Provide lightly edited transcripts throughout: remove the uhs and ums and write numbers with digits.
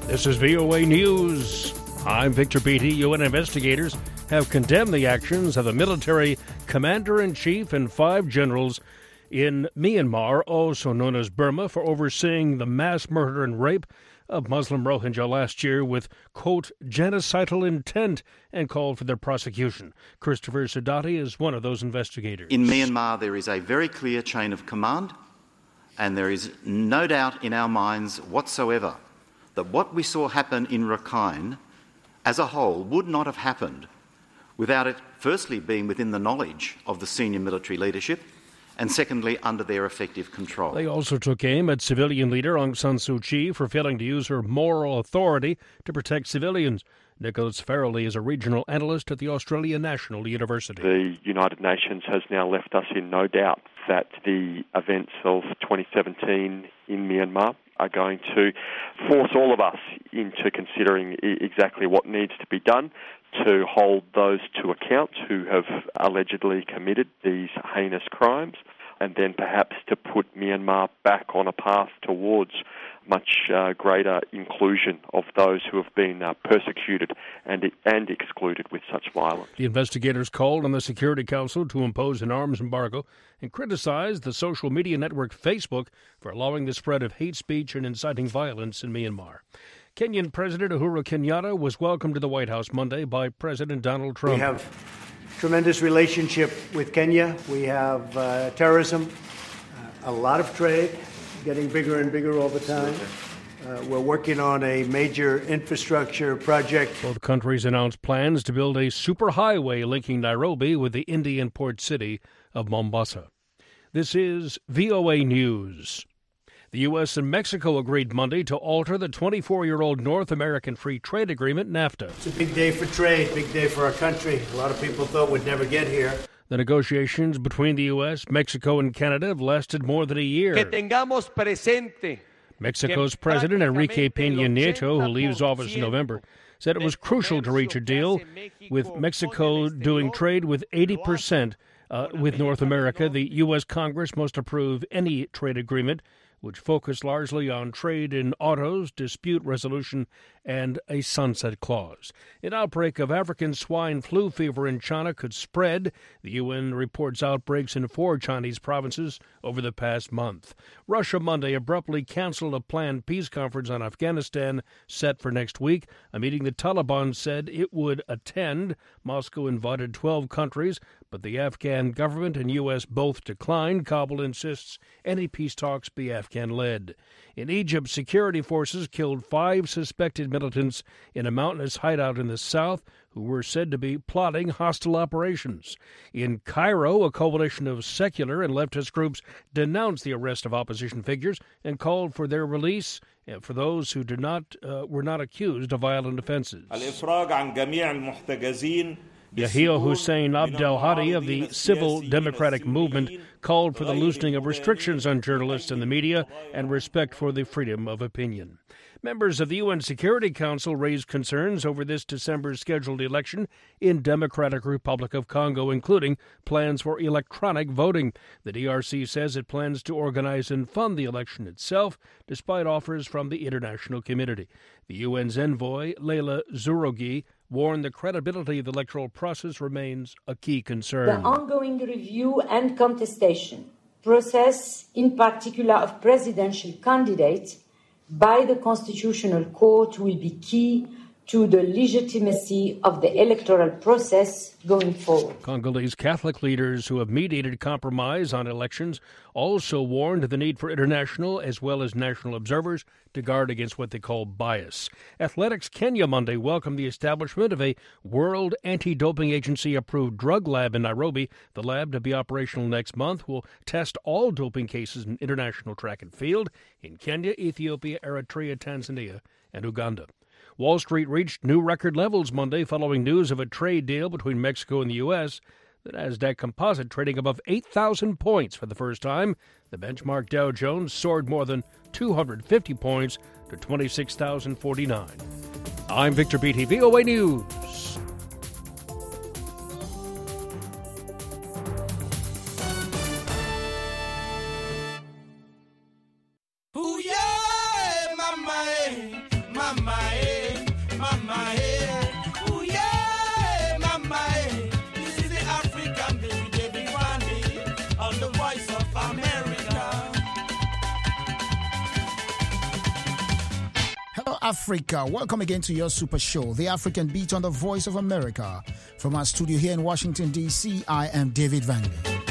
This is VOA News. I'm Victor Beattie. UN investigators have condemned the actions of the military commander-in-chief and 5 generals in Myanmar, also known as Burma, for overseeing the mass murder and rape of Muslim Rohingya last year with, quote, genocidal intent, and called for their prosecution. Christopher Sidati is one of those investigators. In Myanmar, there is a very clear chain of command, and there is no doubt in our minds whatsoever that what we saw happen in Rakhine as a whole would not have happened without it firstly being within the knowledge of the senior military leadership and secondly under their effective control. They also took aim at civilian leader Aung San Suu Kyi for failing to use her moral authority to protect civilians. Nicholas Farrelly is a regional analyst at the Australian National University. The United Nations has now left us in no doubt that the events of 2017 in Myanmar are going to force all of us into considering exactly what needs to be done to hold those to account who have allegedly committed these heinous crimes, and then perhaps to put Myanmar back on a path towards much greater inclusion of those who have been persecuted and excluded with such violence. The investigators called on the Security Council to impose an arms embargo and criticized the social media network Facebook for allowing the spread of hate speech and inciting violence in Myanmar. Kenyan President Uhuru Kenyatta was welcomed to the White House Monday by President Donald Trump. We have tremendous relationship with Kenya. We have terrorism, a lot of trade, getting bigger and bigger all the time. We're working on a major infrastructure project. Both countries announced plans to build a superhighway linking Nairobi with the Indian port city of Mombasa. This is VOA News. The U.S. and Mexico agreed Monday to alter the 24-year-old North American Free Trade Agreement, NAFTA. It's a big day for trade, big day for our country. A lot of people thought we'd never get here. The negotiations between the U.S., Mexico, and Canada have lasted more than a year. Que tengamos presente. Mexico's President Enrique Peña Nieto, who leaves office in November, said it was crucial to reach a deal, with Mexico doing trade with 80% with North America. The U.S. Congress must approve any trade agreement which focused largely on trade in autos, dispute resolution, and a sunset clause. An outbreak of African swine flu fever in China could spread. The UN reports outbreaks in 4 Chinese provinces over the past month. Russia Monday abruptly canceled a planned peace conference on Afghanistan set for next week, a meeting the Taliban said it would attend. Moscow invited 12 countries, but the Afghan government and U.S. both declined. Kabul insists any peace talks be Afghan-led. In Egypt, security forces killed 5 suspected militants in a mountainous hideout in the south who were said to be plotting hostile operations. In Cairo, a coalition of secular and leftist groups denounced the arrest of opposition figures and called for their release for those who were not accused of violent offenses. Yahya Hussein Abdel Hadi of the Civil Democratic Movement called for the loosening of restrictions on journalists and the media and respect for the freedom of opinion. Members of the UN Security Council raised concerns over this December's scheduled election in Democratic Republic of Congo, including plans for electronic voting. The DRC says it plans to organize and fund the election itself, despite offers from the international community. The UN's envoy, Leila Zurugi, warned the credibility of the electoral process remains a key concern. The ongoing review and contestation process, in particular of presidential candidates, by the Constitutional Court will be key to the legitimacy of the electoral process going forward. Congolese Catholic leaders who have mediated compromise on elections also warned of the need for international as well as national observers to guard against what they call bias. Athletics Kenya Monday welcomed the establishment of a World Anti-Doping Agency-approved drug lab in Nairobi. The lab, to be operational next month, will test all doping cases in international track and field in Kenya, Ethiopia, Eritrea, Tanzania, and Uganda. Wall Street reached new record levels Monday following news of a trade deal between Mexico and the U.S. The Nasdaq Composite trading above 8,000 points for the first time. The benchmark Dow Jones soared more than 250 points to 26,049. I'm Victor Beattie, VOA News. Ooh, yeah, my mind. Africa. Welcome again to your super show, The African Beat on the Voice of America. From our studio here in Washington, D.C., I am David Vanley.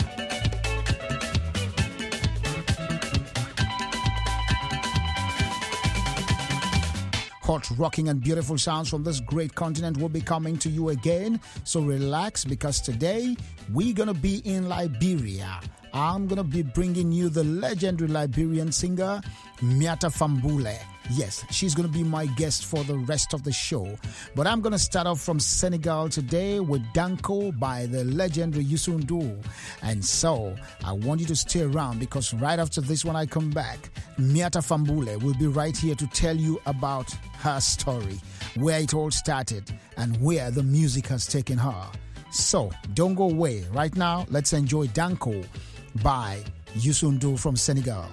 Hot, rocking, and beautiful sounds from this great continent will be coming to you again. So relax, because today we're going to be in Liberia. I'm going to be bringing you the legendary Liberian singer, Miata Fambule. Yes, she's going to be my guest for the rest of the show. But I'm going to start off from Senegal today with Danko by the legendary Youssou N'Dour. And so I want you to stay around, because right after this, when I come back, Miata Fambule will be right here to tell you about her story, where it all started and where the music has taken her. So don't go away. Right now, let's enjoy Danko by Youssou N'Dour from Senegal.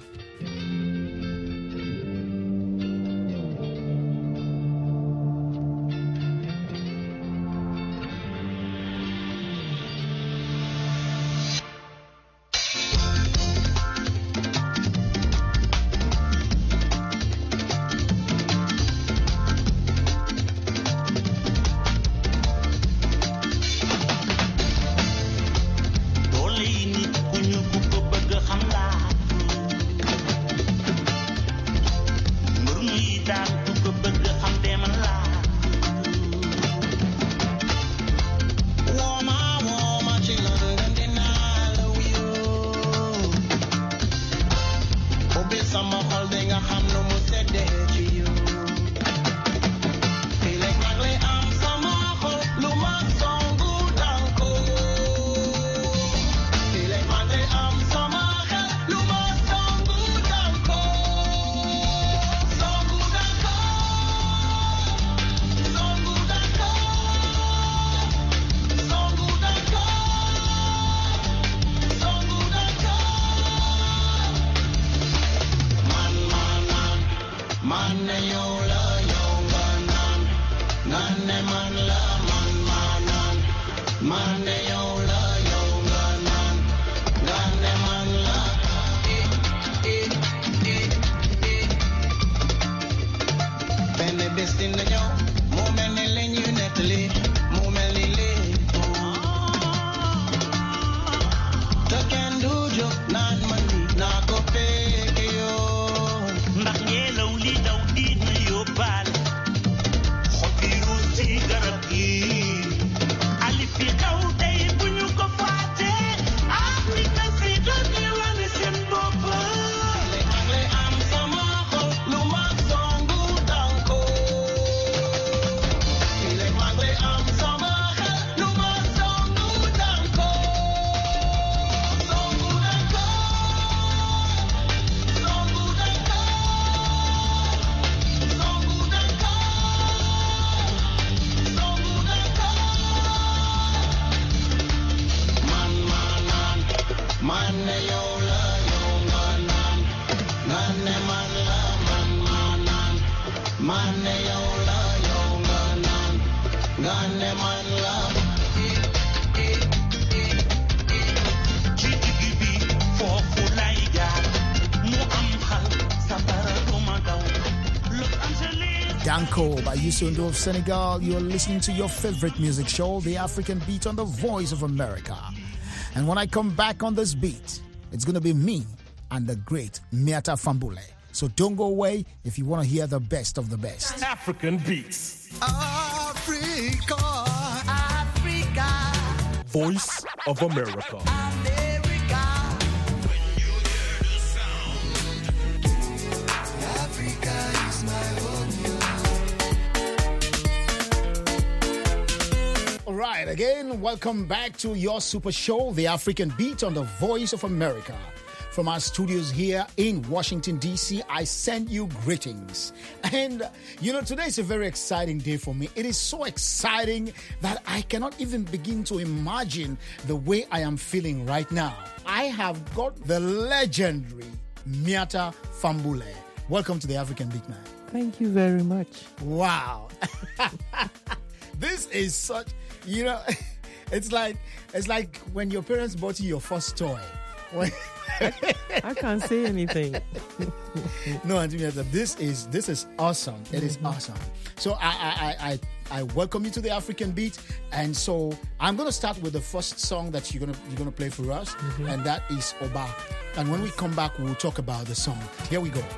Danko by Youssou N'Dour of Senegal. You're listening to your favorite music show, The African Beat on the Voice of America. And when I come back on this beat, it's going to be me and the great Miata Fambule. So don't go away if you want to hear the best of the best. African Beats. Africa, Africa. Voice of America. America. When you hear the sound, Africa is my home. All right, again, welcome back to your super show, The African Beat on the Voice of America. From our studios here in Washington, D.C., I send you greetings. And, today is a very exciting day for me. It is so exciting that I cannot even begin to imagine the way I am feeling right now. I have got the legendary Miata Fambule. Welcome to the African Beat, man. Thank you very much. Wow. This is such, it's like when your parents bought you your first toy. I can't say anything. No, Auntie Mieta, this is awesome. It is awesome. So I welcome you to the African Beat, and so I'm gonna start with the first song that you're gonna play for us, and that is Oba. And when we come back, we'll talk about the song. Here we go.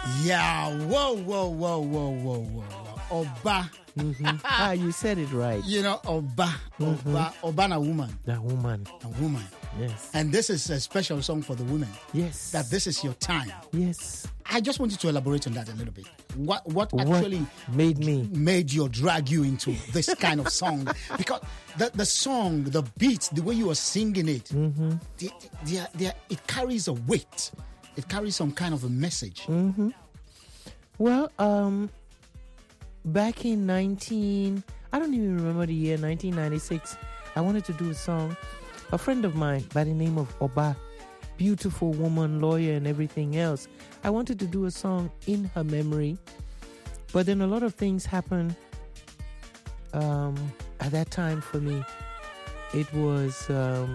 Yeah, whoa. Oba. Mm-hmm. You said it right. You know, Oba na woman. That woman. A woman. Yes. And this is a special song for the women. Yes. That this is your time. Yes. I just wanted to elaborate on that a little bit. What actually made you or drag you into this kind of song? Because the song, the beats, the way you are singing it, it carries a weight. It carries some kind of a message. Mm-hmm. Well, back in I don't even remember the year, 1996, I wanted to do a song. A friend of mine by the name of Oba, beautiful woman, lawyer and everything else, I wanted to do a song in her memory. But then a lot of things happened at that time for me. It was,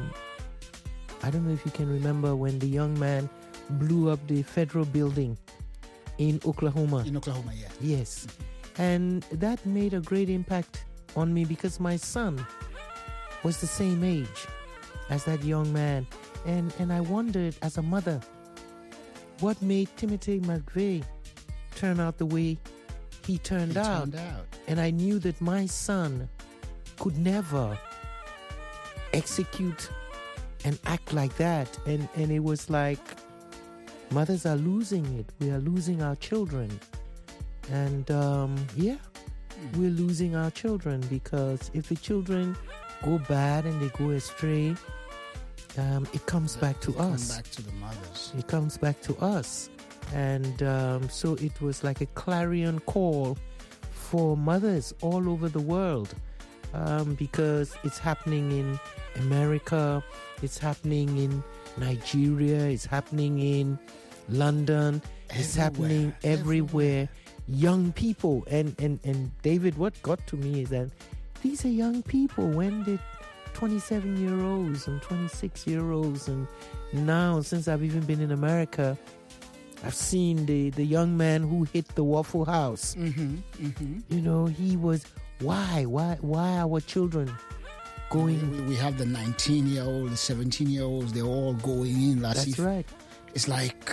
I don't know if you can remember when the young man blew up the federal building in Oklahoma. In Oklahoma, yeah. Yes. And that made a great impact on me because my son was the same age as that young man. And I wondered, as a mother, what made Timothy McVeigh turn out the way he turned out. And I knew that my son could never execute and act like that. And it was like, mothers are losing it. We are losing our children. And we're losing our children because if the children go bad and they go astray, it comes back to us. Back to the mothers. It comes back to us. And so it was like a clarion call for mothers all over the world because it's happening in America, it's happening in Nigeria, it's happening in London, it's happening everywhere. Young people. And David, what got to me is that these are young people. When did 27-year-olds and 26-year-olds, and now since I've even been in America, I've seen the young man who hit the Waffle House. You know, he was, why our children going? We have the 19-year-old, the 17-year-olds, they're all going in. That's right. It's like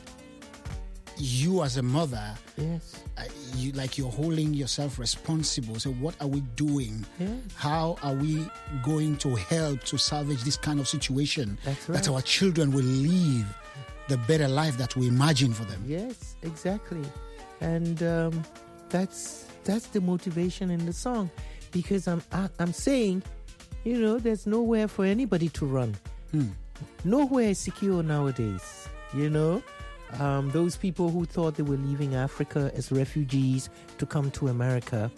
you as a mother, yes, you're holding yourself responsible. So what are we doing? Yes. How are we going to help to salvage this kind of situation? That's right. That our children will live the better life that we imagine for them. Yes, exactly. And that's the motivation in the song, because I'm saying, you know, there's nowhere for anybody to run. Nowhere is secure nowadays, you know. Those people who thought they were leaving Africa as refugees to come to America.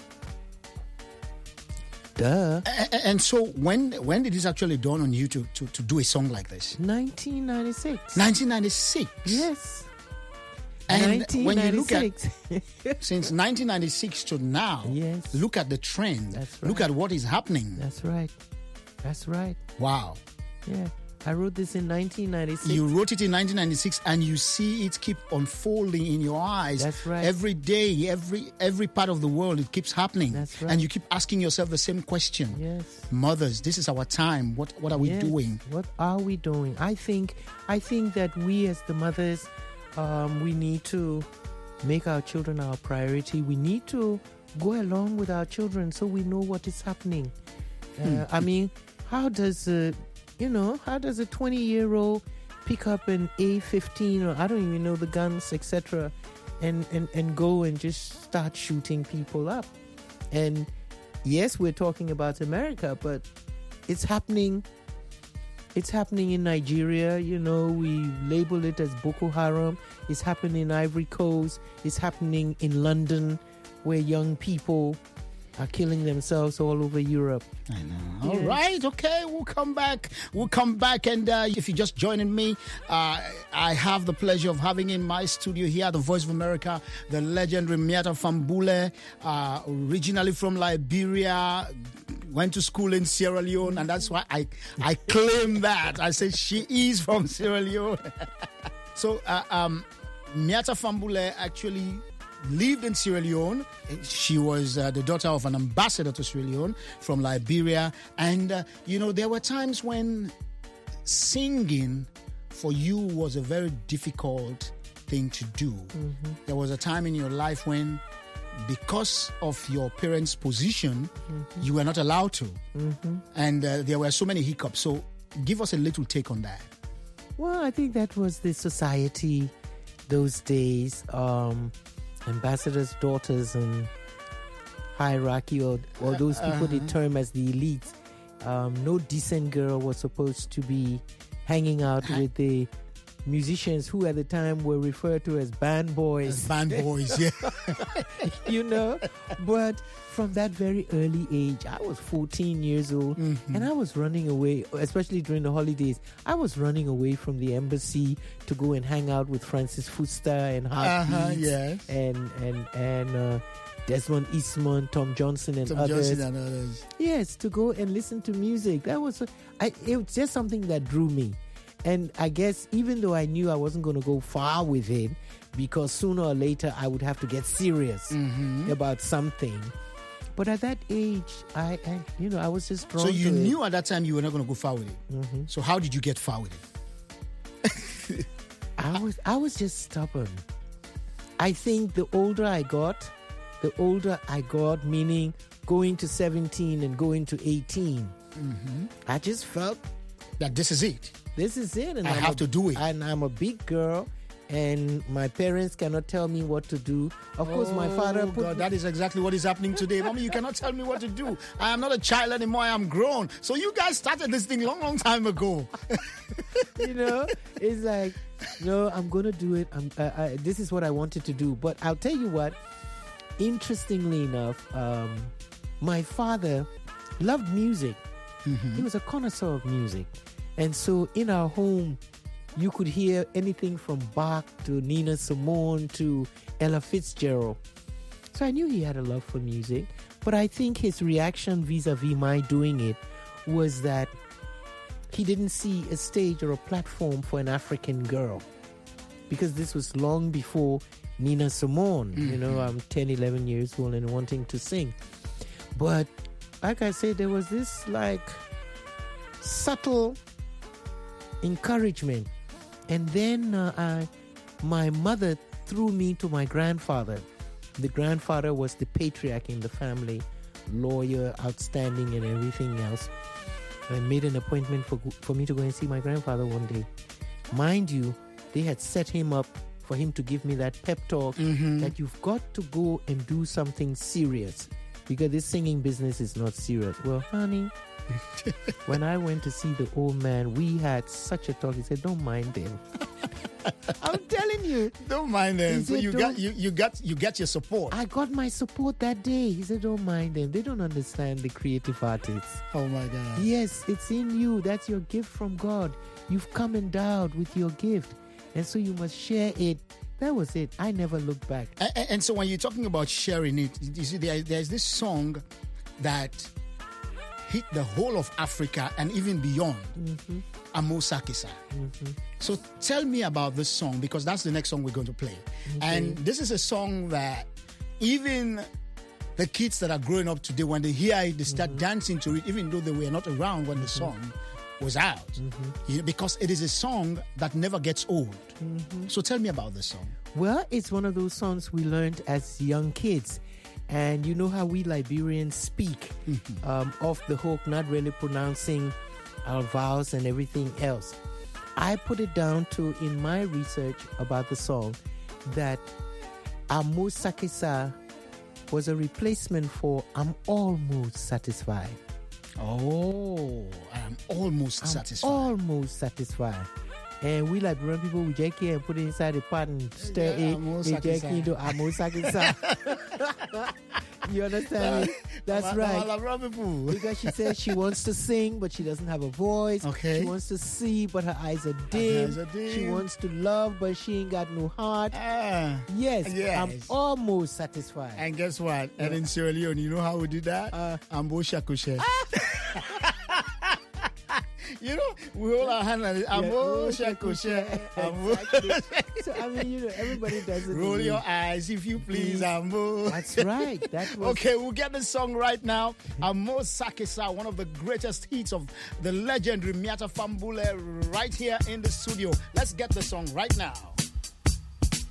Duh. And so when did this actually dawn on you to do a song like this? 1996. 1996? Yes. And when you look at since 1996 to now, yes, look at the trend. That's right. Look at what is happening. That's right. That's right. Wow. Yeah. I wrote this in 1996. You wrote it in 1996, and you see it keep unfolding in your eyes. That's right. Every day, every part of the world, it keeps happening. That's right. And you keep asking yourself the same question. Yes. Mothers, this is our time. What are we doing? What are we doing? I think that we as the mothers, we need to make our children our priority. We need to go along with our children so we know what is happening. I mean, how does a 20-year-old pick up an A-15, or I don't even know the guns, etc., and go and just start shooting people up? And yes, we're talking about America, but it's happening. It's happening in Nigeria. You know, we label it as Boko Haram. It's happening in Ivory Coast. It's happening in London, where young people are killing themselves all over Europe. I know. All right, okay, we'll come back. And if you're just joining me, I have the pleasure of having in my studio here at the Voice of America the legendary Miata Fambule, originally from Liberia, went to school in Sierra Leone, and that's why I claim that. I say she is from Sierra Leone. So Miata Fambule actually lived in Sierra Leone. She was the daughter of an ambassador to Sierra Leone from Liberia. And, there were times when singing for you was a very difficult thing to do. There was a time in your life when, because of your parents' position, you were not allowed to. And there were so many hiccups. So give us a little take on that. Well, I think that was the society those days. Ambassadors' daughters and hierarchy, or those people they term as the elites. No decent girl was supposed to be hanging out with the musicians who at the time were referred to as band boys. Band boys, yeah. You know, but from that very early age, I was 14 years old, and I was running away, especially during the holidays. I was running away from the embassy to go and hang out with Francis Fuster and Heartbeats, yes. and Desmond Eastman, Tom Johnson, and others. Yes, to go and listen to music. That was it was just something that drew me. And I guess even though I knew I wasn't going to go far with it, because sooner or later I would have to get serious about something. But at that age, I was just drawn to it. So you knew at that time you were not going to go far with it. So how did you get far with it? I was just stubborn. I think the older I got, meaning going to 17 and going to 18, I just felt that this is it. This is it. And I have to do it. And I'm a big girl, and my parents cannot tell me what to do. Of course, my father that is exactly what is happening today. Mommy, you cannot tell me what to do. I am not a child anymore. I am grown. So you guys started this thing long time ago. You know, it's like, no, I'm going to do it. This is what I wanted to do. But I'll tell you what, interestingly enough, my father loved music. He was a connoisseur of music. And so in our home, you could hear anything from Bach to Nina Simone to Ella Fitzgerald. So I knew he had a love for music. But I think his reaction vis-a-vis my doing it was that he didn't see a stage or a platform for an African girl. Because this was long before Nina Simone. You know, I'm 10, 11 years old and wanting to sing. But like I said, there was this subtle encouragement. And then my mother threw me to my grandfather. The grandfather was the patriarch in the family, lawyer, outstanding and everything else. I made an appointment for me to go and see my grandfather one day. Mind you, they had set him up for him to give me that pep talk that you've got to go and do something serious, because this singing business is not serious. Well, honey, when I went to see the old man, we had such a talk. He said, "Don't mind him." I'm telling you, don't mind them. So you get your support. I got my support that day. He said, "Don't mind them. They don't understand the creative artists." Oh my God! Yes, it's in you. That's your gift from God. You've come endowed with your gift, and so you must share it. That was it. I never looked back. And so when you're talking about sharing it, you see, there's this song that hit the whole of Africa and even beyond. Amo Sakisa. So tell me about this song, because that's the next song we're going to play. And this is a song that even the kids that are growing up today, when they hear it, they start dancing to it, even though they were not around when the song was out. Because it is a song that never gets old. So tell me about this song. Well, it's one of those songs we learned as young kids. And you know how we Liberians speak off the hook, not really pronouncing our vowels and everything else. I put it down to, in my research about the song, that Amo Sakisa was a replacement for I'm almost satisfied. Oh, I'm almost satisfied. Almost satisfied. And we Liberian people, we take it and put it inside the pot and stir it. We take it into Amo Sakisa. You understand me? That's right. Because she says she wants to sing, but she doesn't have a voice. Okay. She wants to see, but her eyes are dim. She wants to love, but she ain't got no heart. Yes, I'm almost satisfied. And guess what? And in Sierra Leone, you know how we do that? Ambo Shakushe. You know, we hold our hand like Ambo Shakushe. So, I mean, you know, everybody does it. Roll your eyes, if you please, Ambo. That's right. Okay, we'll get the song right now. Amo Sakisa, one of the greatest hits of the legendary Miata Fambule, right here in the studio. Let's get the song right now.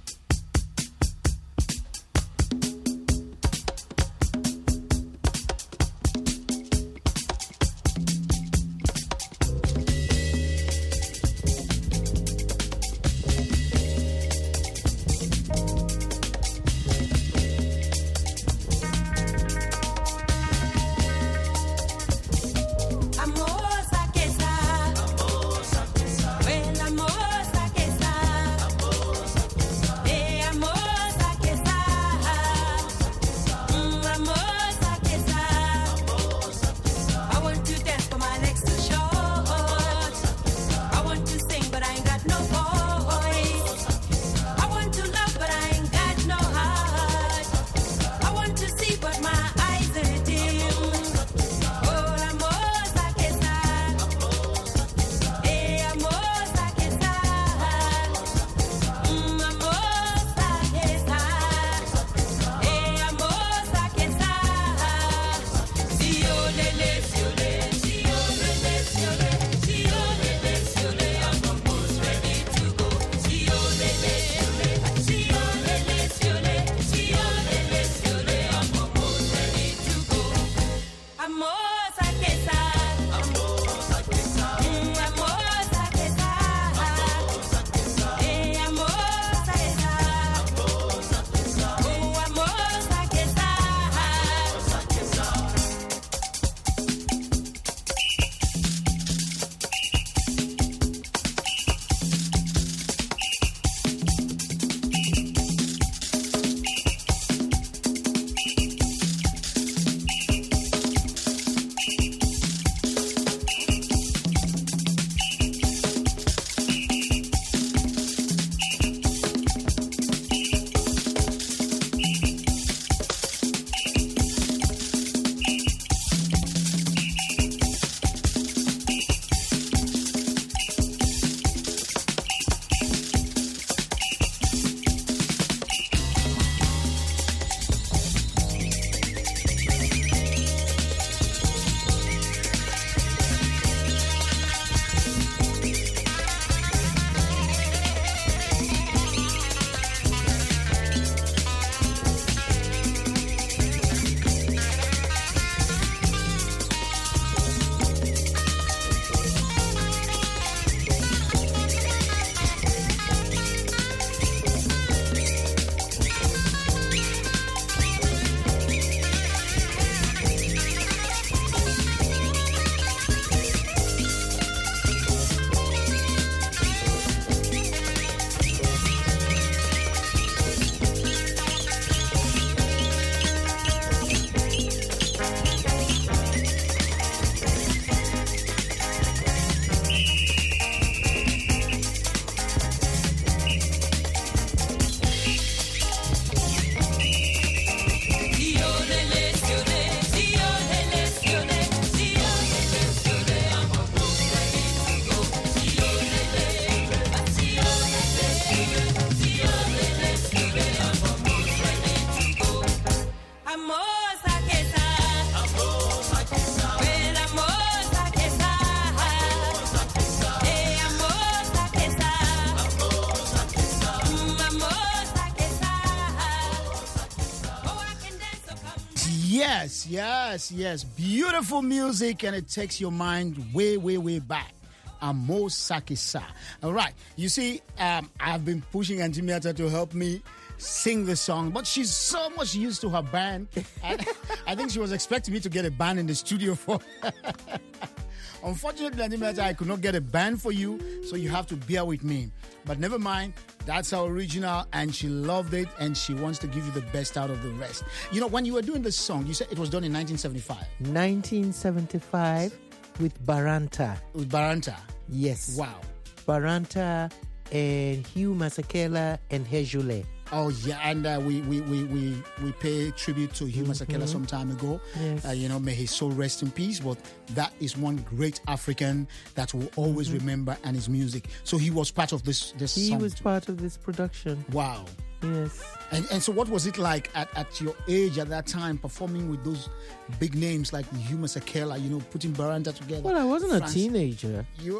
Yes. Beautiful music, and it takes your mind way, way, way back. Amo Sakisa. All right. You see, I've been pushing Auntie Miata to help me sing the song, but she's so much used to her band. I think she was expecting me to get a band in the studio for her. Unfortunately, Auntie Miata, I could not get a band for you, so you have to bear with me. But never mind, that's our original, and she loved it, and she wants to give you the best out of the rest. You know, when you were doing this song, you said it was done in 1975. 1975 with Baranta. With Baranta? Yes. Wow. Baranta and Hugh Masekela and Hejule. Oh yeah, and we pay tribute to Hugh Masekela some time ago. Yes. May his soul rest in peace. But that is one great African that we'll always remember, and his music. So he was part of this He song was too. part of this production. Wow. Yes. And so what was it like at your age at that time, performing with those big names like Hugh Masekela, putting Baranta together? Well, I wasn't a teenager. You.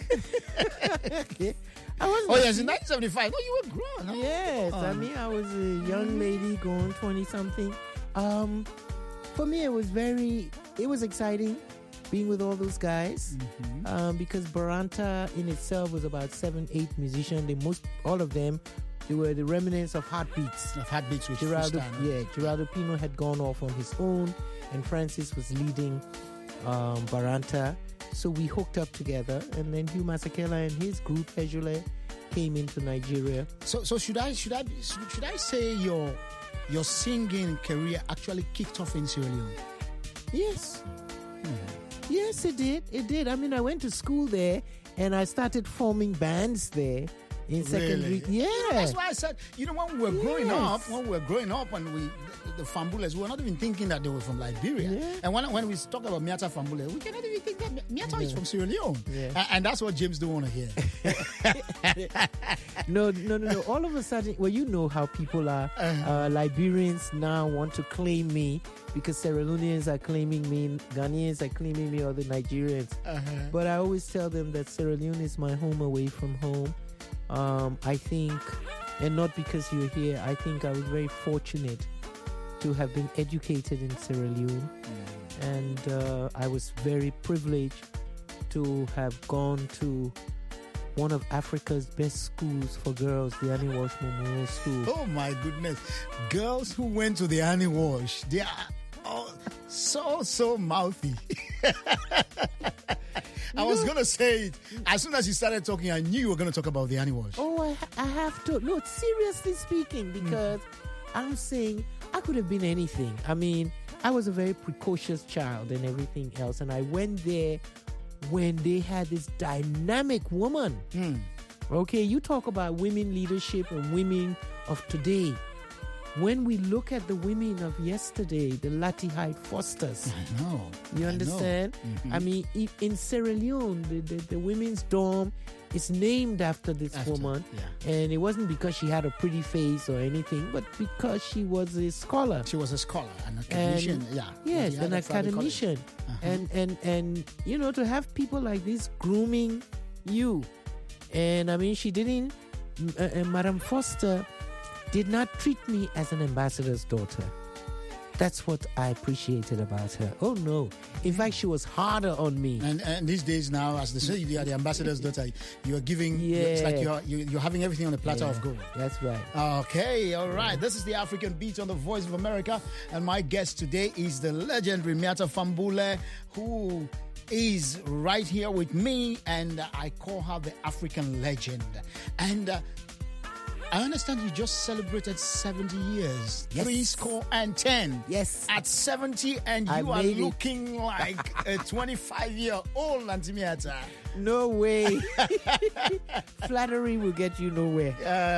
I wasn't. Oh yes, in 1975. Oh, you were grown. Huh? Yes, I mean, I was a young lady going 20-something. For me, it was exciting being with all those guys because Baranta in itself was about 7-8 musicians. All of them, they were the remnants of Heartbeats. Of Heartbeats, which Geraldo Pino had gone off on his own, and Francis was leading Baranta. So we hooked up together, and then Hugh Masekela and his group Hejule came into Nigeria. So should I say your singing career actually kicked off in Sierra Leone? Yes. Yes, it did. It did. I mean, I went to school there, and I started forming bands there in secondary. Really? Yeah. That's why I said, when we were growing up, and the Fambules, we were not even thinking that they were from Liberia. Yeah. And when we talk about Miata Fambule, we cannot even think that Miata is from Sierra Leone. Yeah. And that's what James don't want to hear. No. All of a sudden, well, you know how people are. Liberians now want to claim me because Sierra Leoneans are claiming me, Ghanaians are claiming me, or the Nigerians. But I always tell them that Sierra Leone is my home away from home. I think, and not because you're here, I think I was very fortunate to have been educated in Sierra Leone. And I was very privileged to have gone to one of Africa's best schools for girls, the Annie Walsh Memorial School. Oh my goodness. Girls who went to the Annie Walsh, they are all so mouthy. I was going to say it. As soon as you started talking, I knew you were going to talk about the Annie Walsh. Oh, I have to. No, seriously speaking, because I'm saying I could have been anything. I mean, I was a very precocious child and everything else. And I went there when they had this dynamic woman. Okay, you talk about women leadership and women of today. When we look at the women of yesterday, the Lati Hyde Fosters. I know. You understand? I mean, in Sierra Leone, the women's dorm is named after this woman. Yeah. And it wasn't because she had a pretty face or anything, but because she was a scholar. She was a scholar, an academician. Yes, an academician. And to have people like this grooming you. And I mean, she didn't, Madame Foster did not treat me as an ambassador's daughter. That's what I appreciated about her. Oh no. In fact, she was harder on me. And these days now, as they say, you are the ambassador's daughter. You are giving, it's like you're having everything on a platter of gold. That's right. Okay, all right. This is the African Beat on the Voice of America. And my guest today is the legendary Miata Fambule, who is right here with me. And I call her the African legend. And I understand you just celebrated 70 years. Yes. 70. Yes. At 70, and you are looking like a 25-year-old Auntie Miata. No way. Flattery will get you nowhere.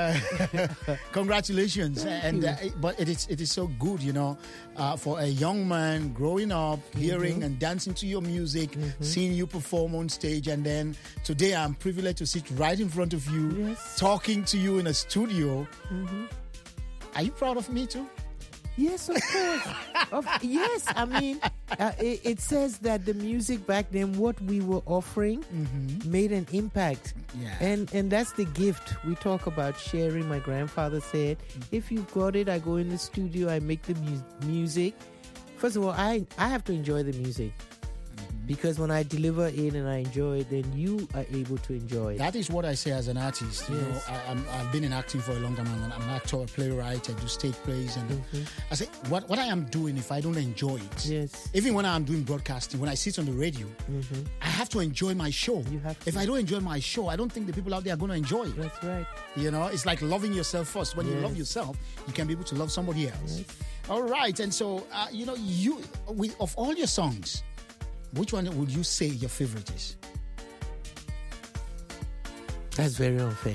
Congratulations. But it is so good, for a young man growing up, hearing and dancing to your music, seeing you perform on stage, and then today I'm privileged to sit right in front of you, talking to you in a studio. Are you proud of me too? Yes, of course. Yes, I mean, it says that the music back then, what we were offering, made an impact. Yeah. And that's the gift. We talk about sharing. My grandfather said, if you've got it, I go in the studio, I make the music First of all, I have to enjoy the music. Because when I deliver it and I enjoy it, then you are able to enjoy it. That is what I say as an artist. You know, I've been in acting for a long time. I'm an actor, a playwright. I do stage plays, and I say what I am doing. If I don't enjoy it, even when I'm doing broadcasting, when I sit on the radio, I have to enjoy my show. You have to. If I don't enjoy my show, I don't think the people out there are going to enjoy it. That's right. You know, it's like loving yourself first. When you love yourself, you can be able to love somebody else. All right, and so you know, of all your songs, which one would you say your favorite is? That's very unfair.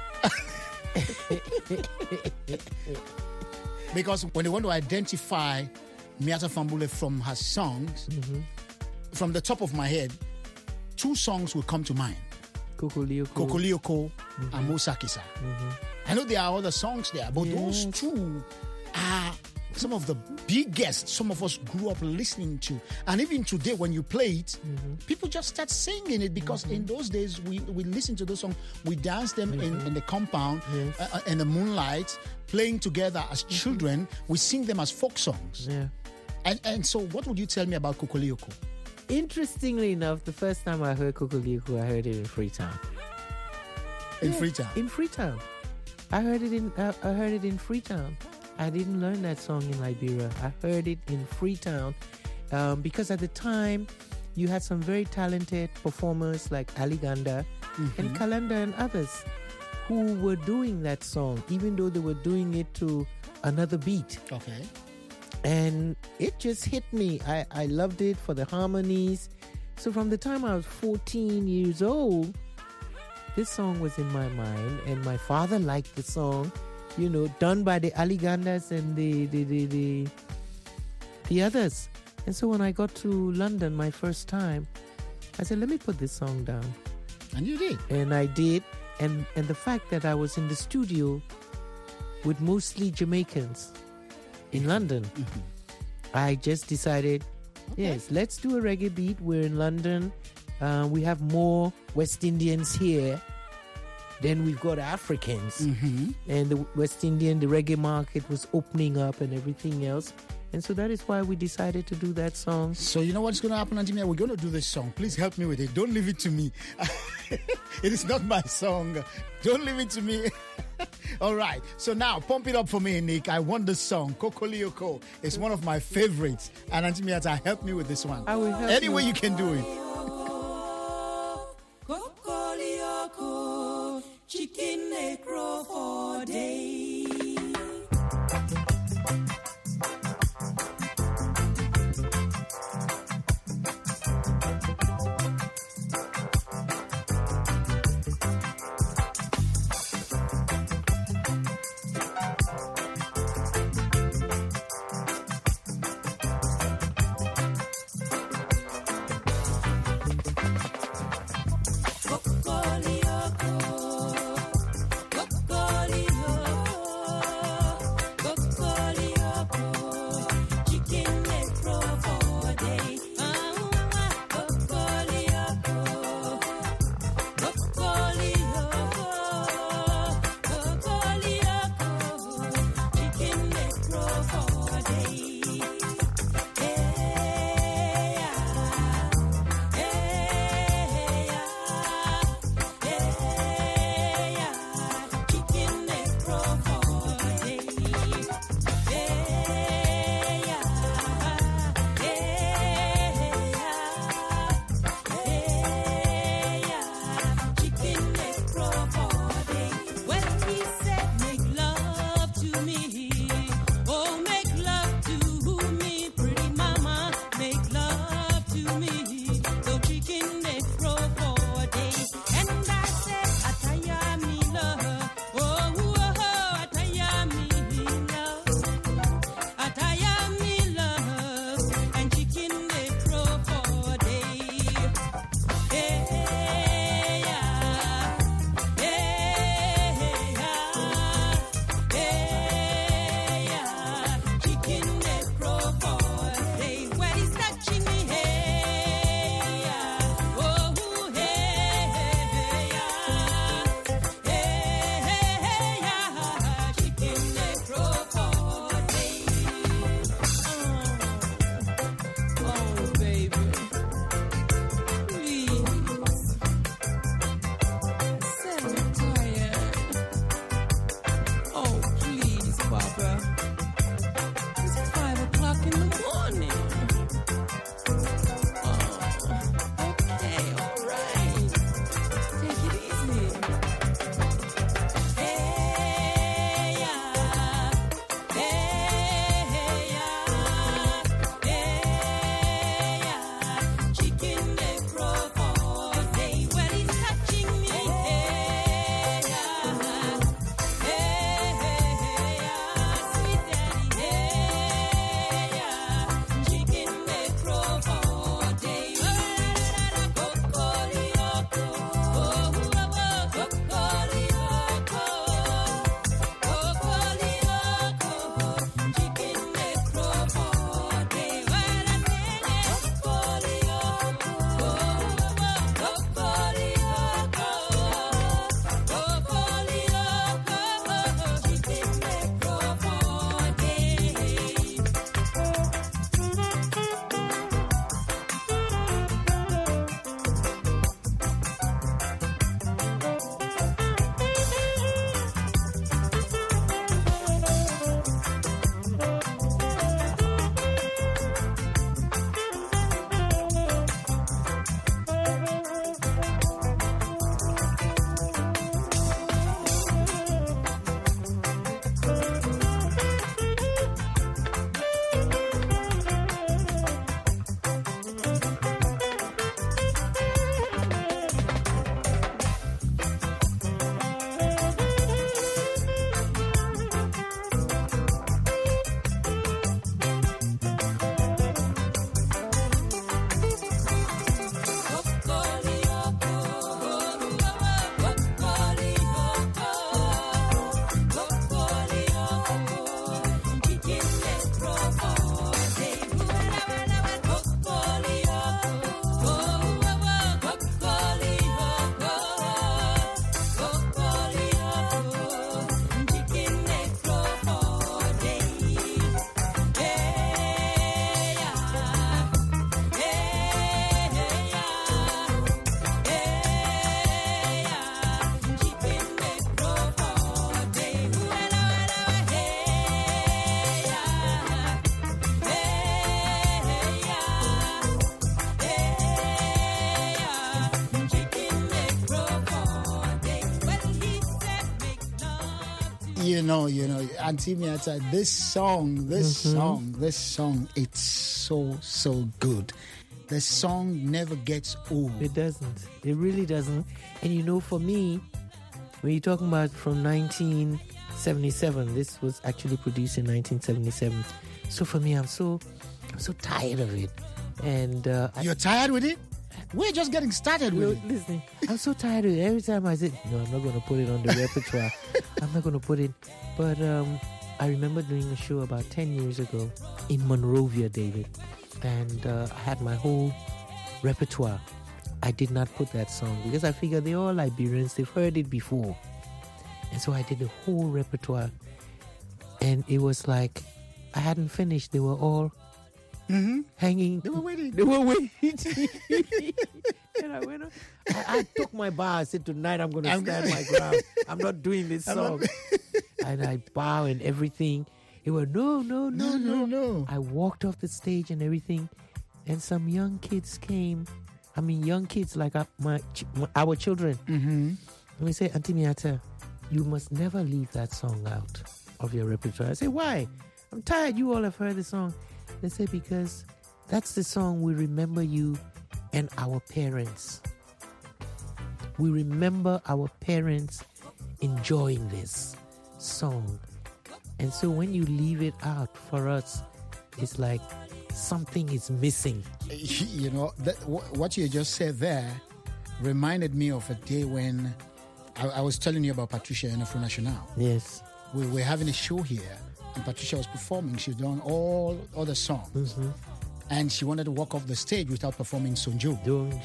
Because when they want to identify Miata Fambule from her songs, from the top of my head, 2 songs will come to mind. Kokolioko and Mosakisa. I know there are other songs there, but those 2 are some of the biggest some of us grew up listening to. And even today, when you play it, people just start singing it because in those days, we listened to those songs, we danced them in the compound, in the moonlight, playing together as children. We sing them as folk songs. And so what would you tell me about Kokolioko? Interestingly enough, the first time I heard Kokolioko, I heard it in Freetown. In Freetown? In Freetown. I heard it in Freetown. I didn't learn that song in Liberia. I heard it in Freetown because at the time you had some very talented performers like Ali Ganda and Kalanda and others who were doing that song, even though they were doing it to another beat. Okay. And it just hit me. I loved it for the harmonies. So from the time I was 14 years old, this song was in my mind, and my father liked the song. You know, done by the Ali Gandas and the others. And so when I got to London my first time, I said, let me put this song down. And you did? And I did. And the fact that I was in the studio with mostly Jamaicans in London, I just decided, yes, let's do a reggae beat. We're in London. We have more West Indians here. Then we've got Africans. And the West Indian, the reggae market was opening up and everything else. And so that is why we decided to do that song. So you know what's going to happen, Auntie Mia? We're going to do this song. Please help me with it. Don't leave it to me. It is not my song. Don't leave it to me. All right. So now, pump it up for me, Nick. I want this song. Kokolioko is one of my favorites. And Auntie Mia, help me with this one. I will help Any way you can do it. Chicken necro for day. You know, Auntie Miata, this song, it's so good. The song never gets old. It doesn't. It really doesn't. And for me, when you're talking about from 1977, this was actually produced in 1977. So for me, I'm so tired of it. And you're tired with it? We're just getting started with it. Listen, I'm so tired of it. Every time I say, no, I'm not going to put it on the repertoire. I'm not going to put it. But I remember doing a show about 10 years ago in Monrovia, David. And I had my whole repertoire. I did not put that song because I figured they're all Liberians. They've heard it before. And so I did the whole repertoire. And it was like I hadn't finished. They were all hanging. They were waiting. And I went on. I took my bow. I said, tonight I'm going to stand my ground. I'm not doing this song. And I bow and everything. It was, no. I walked off the stage and everything. And some young kids came. I mean, young kids like our children. And we say, Auntie Miata, you must never leave that song out of your repertoire. I say, why? I'm tired. You all have heard the song. They say, because that's the song we remember you and our parents. We remember our parents enjoying this song. And so when you leave it out, for us, it's like something is missing. What you just said there reminded me of a day when I was telling you about Patricia and Afro National. Yes. We were having a show here, and Patricia was performing. She was doing all other songs. And she wanted to walk off the stage without performing Sonjo.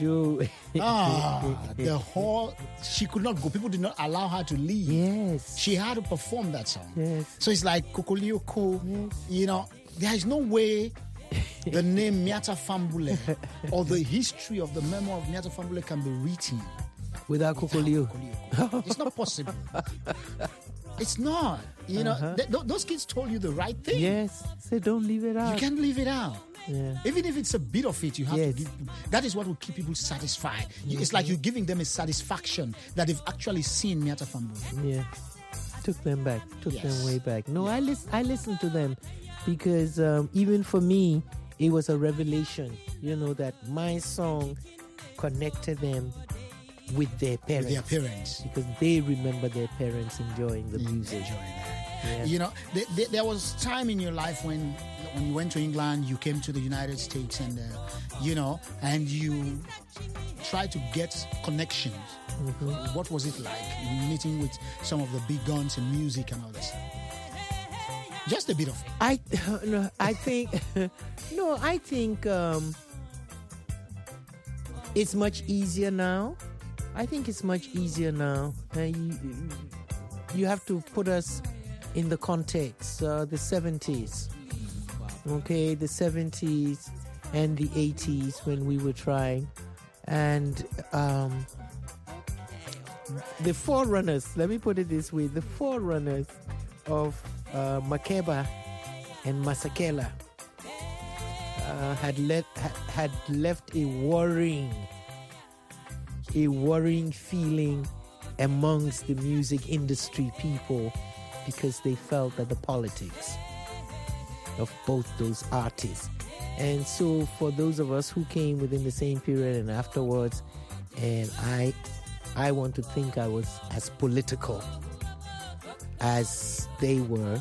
She could not go. People did not allow her to leave. Yes. She had to perform that song. Yes. So it's like Kokolioko. Yes. There is no way the name Miata Fambule or the history of the memoir of Miata Fambule can be written without Kokolio. It's not possible. It's not. Those kids told you the right thing. Yes. Say don't leave it out. You can't leave it out. Yeah. Even if it's a bit of it, you have to give. That is what will keep people satisfied. It's like you're giving them a satisfaction that they've actually seen Miata Fambule. Yeah. Took them back. Took them way back. No, I listened to them because even for me, it was a revelation, that my song connected them with their parents. Because they remember their parents enjoying the music. Yeah. There was time in your life when you went to England, you came to the United States, and and you tried to get connections. What was it like meeting with some of the big guns in music and all this? Just a bit of it. I think it's much easier now. I think it's much easier now. You have to put us in the context, the 70s. Okay, the 70s and the 80s when we were trying. And the forerunners, let me put it this way, the forerunners of Makeba and Masakela had left a worrying feeling amongst the music industry people because they felt that the politics of both those artists. And so for those of us who came within the same period and afterwards, and I want to think I was as political as they were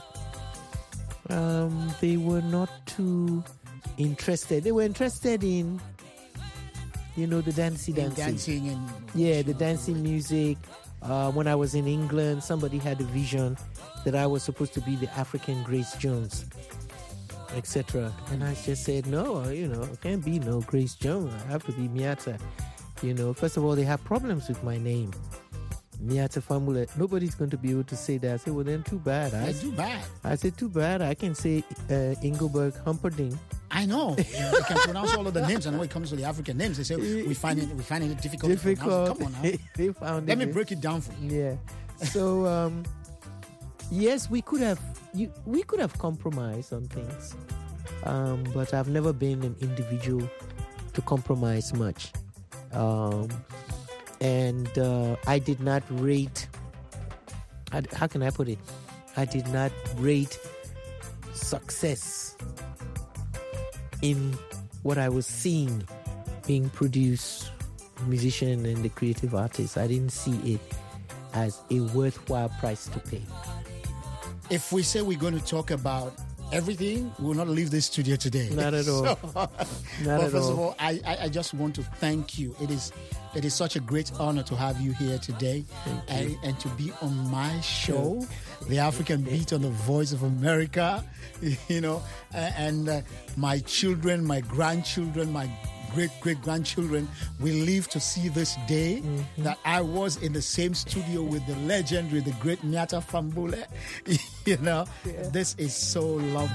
not too interested. They were interested in, the dancing. The dancing music. When I was in England, somebody had a vision that I was supposed to be the African Grace Jones, etc. And I just said, no, I can't be no Grace Jones. I have to be Miata. First of all, they have problems with my name. Miata Fambule. Nobody's going to be able to say that. I said, well, then too bad. Too bad. I said, too bad. I can say Engelberg Humperdinck. I know. They can pronounce all of the names, and when it comes to the African names, they say we find it difficult to pronounce. Come on now. They found Let me break it down for you. Yeah. So yes, we could have compromised on things, but I've never been an individual to compromise much, and I did not rate. How can I put it? I did not rate success in what I was seeing being produced, musician and the creative artist. I didn't see it as a worthwhile price to pay. If we say we're going to talk about everything, we will not leave this studio today. Not at all. First of all, I just want to thank you. It is such a great honor to have you here today and to be on my show, The African Beat on the Voice of America. And my children, my grandchildren, my great-great-grandchildren will live to see this day that I was in the same studio with the legendary, the great Nyata Fambule. This is so lovely.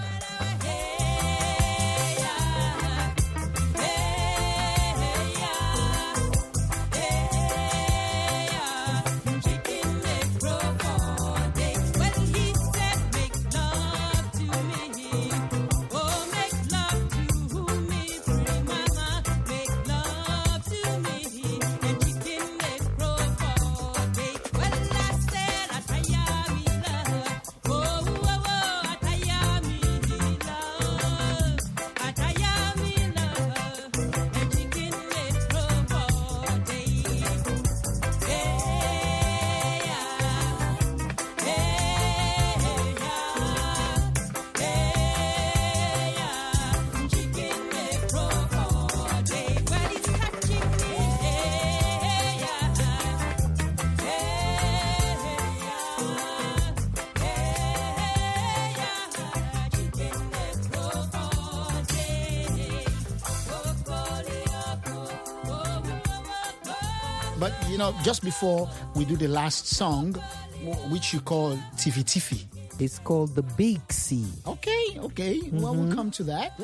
But, just before we do the last song, which you call Tiffy Tiffy. It's called The Big C. Okay. Well, we'll come to that.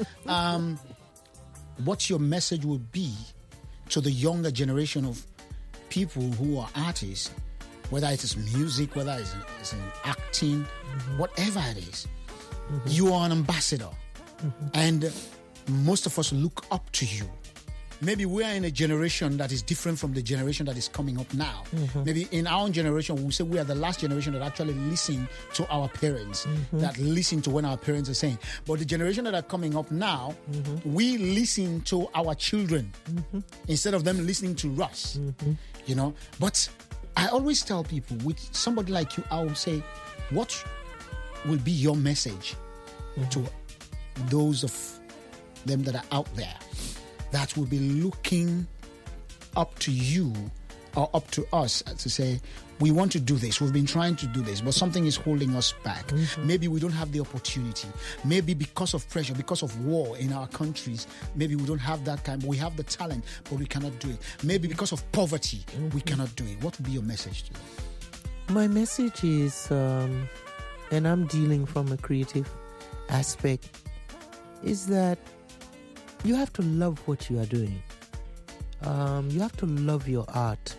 What your message would be to the younger generation of people who are artists, whether it is music, whether it's in acting, whatever it is. You are an ambassador. And most of us look up to you. Maybe we are in a generation that is different from the generation that is coming up now. Maybe in our own generation, we'll say we are the last generation that actually listen to our parents, that listen to what our parents are saying. But the generation that are coming up now, we listen to our children instead of them listening to us. But I always tell people, with somebody like you, I will say, what will be your message to those of them that are out there that will be looking up to you or up to us to say, we want to do this, we've been trying to do this, but something is holding us back. Maybe we don't have the opportunity. Maybe because of pressure, because of war in our countries, maybe we don't have that kind, but we have the talent, but we cannot do it. Maybe because of poverty, we cannot do it. What would be your message to them? My message is, and I'm dealing from a creative aspect, is that you have to love what you are doing. You have to love your art.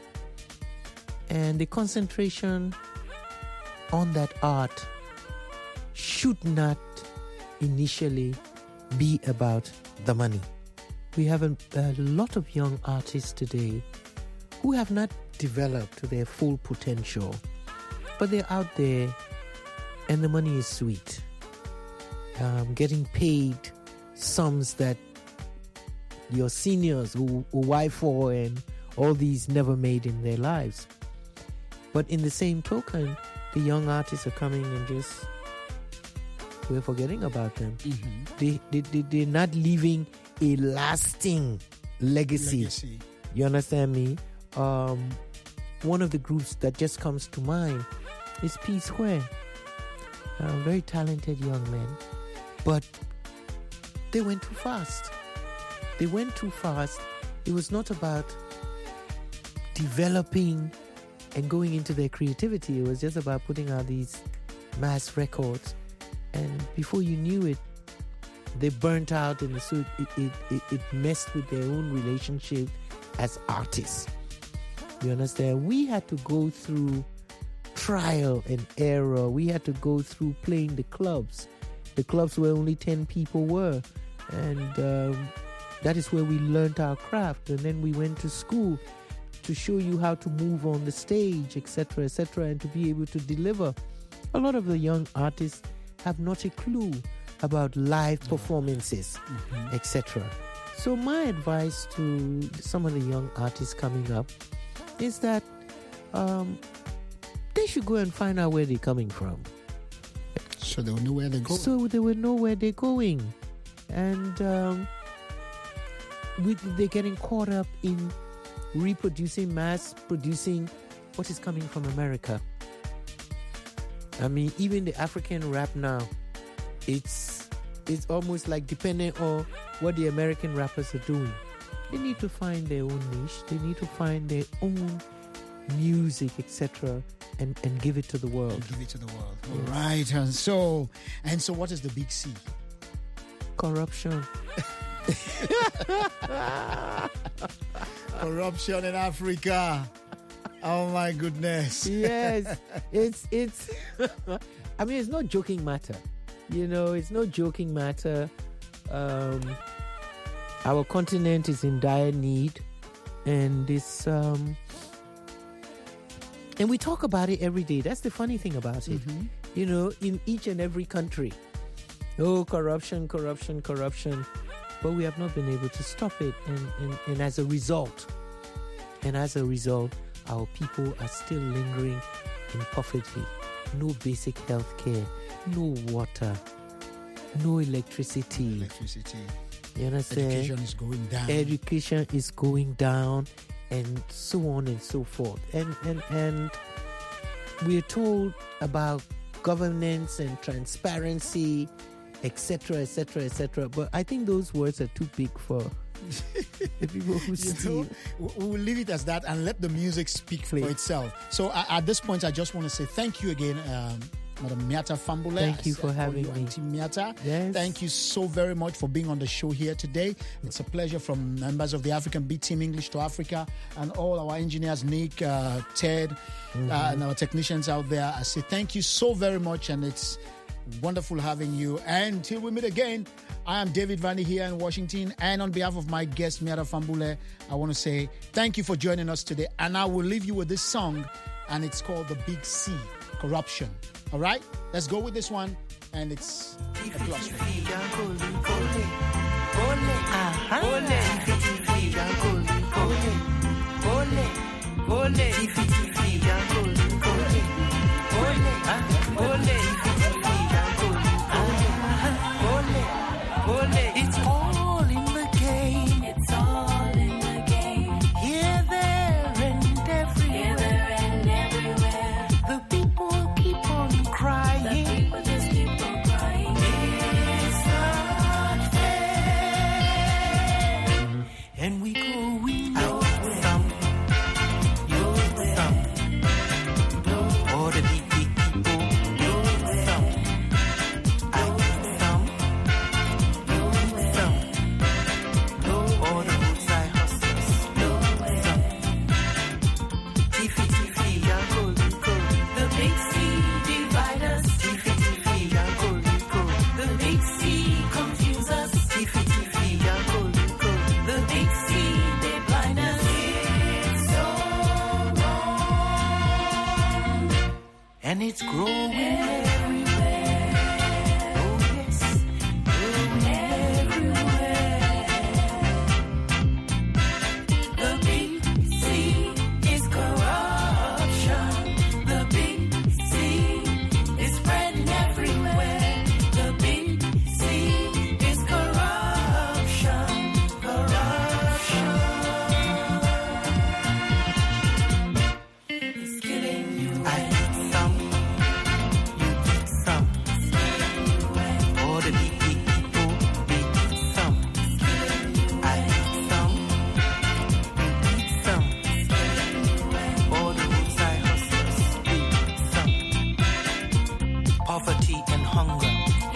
And the concentration on that art should not initially be about the money. We have a lot of young artists today who have not developed to their full potential, but they're out there and the money is sweet. Getting paid sums that your seniors who Y4 and all these never made in their lives. But in the same token, the young artists are coming and just, we're forgetting about them. They're not leaving a lasting legacy. You understand me? One of the groups that just comes to mind is P Square. Very talented young men. But they went too fast. It was not about developing and going into their creativity. It was just about putting out these mass records. And before you knew it, they burnt out in the suit. It messed with their own relationship as artists. You understand? We had to go through trial and error. We had to go through playing the clubs. The clubs where only 10 people were. And that is where we learned our craft. And then we went to school to show you how to move on the stage, etc., and to be able to deliver. A lot of the young artists have not a clue about live performances, etc. So my advice to some of the young artists coming up is that they should go and find out where they're coming from. So they will know where they're going. So they will know where they're going. And they're getting caught up in mass producing what is coming from America. I mean, even the African rap now, it's almost like dependent on what the American rappers are doing. They need to find their own niche. They need to find their own music, etc., and give it to the world. Give it to the world. Yes. All right. And so what is the big C? Corruption. Corruption in Africa. Oh my goodness. Yes. It's I mean, it's no joking matter. You know, it's no joking matter. Our continent is in dire need, and this and we talk about it every day. That's the funny thing about it. You know, in each and every country. Oh, corruption. But we have not been able to stop it. And as a result, our people are still lingering in poverty. No basic health care, no water, no electricity. You understand? Education is going down. Education is going down, and so on and so forth. And we're told about governance and transparency, etc. But I think those words are too big for the people who see. We'll leave it as that and let the music speak for itself. So at this point, I just want to say thank you again, Madam Miata Fambule. Thank you for having me. Auntie Miata. Yes. Thank you so very much for being on the show here today. It's a pleasure from members of the African Beat Team English to Africa and all our engineers, Nick, Ted, and our technicians out there. I say thank you so very much, and it's wonderful having you. And until we meet again, I am David Vandy here in Washington, and on behalf of my guest Miata Fambule, I want to say thank you for joining us today. And I will leave you with this song, and it's called The Big C, Corruption. All right, let's go with this one, and it's a plus It's all in the game. It's all in the game. Here, there, and everywhere. The people keep on crying. The people just keep on crying. It's not fair. And we going nowhere. All the big people. And it's growing everywhere. Oh yes, growing everywhere. The big C is corruption. The big C is spreading everywhere. The big C is corruption. It's killing you. Poverty and hunger.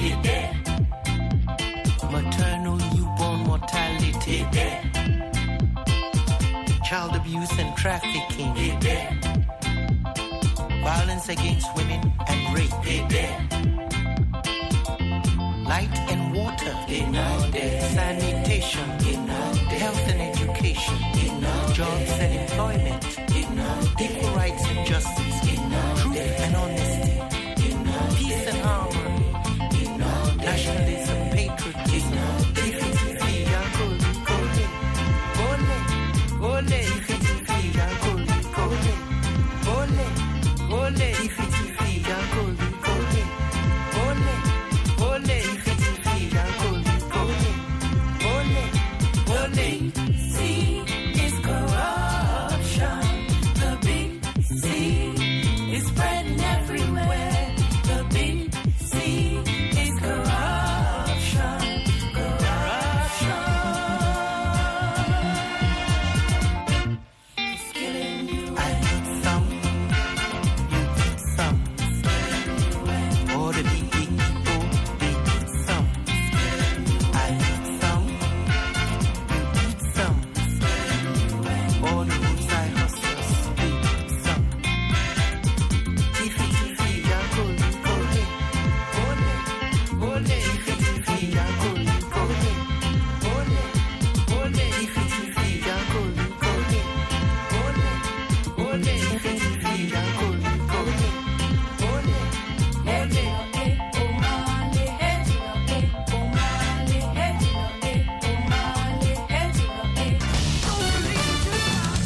Maternal newborn mortality. Child abuse and trafficking. Violence against women and rape. Light and water. Sanitation. Health and education. Jobs and employment. Equal rights and justice. Truth and honesty. Peace and harmony.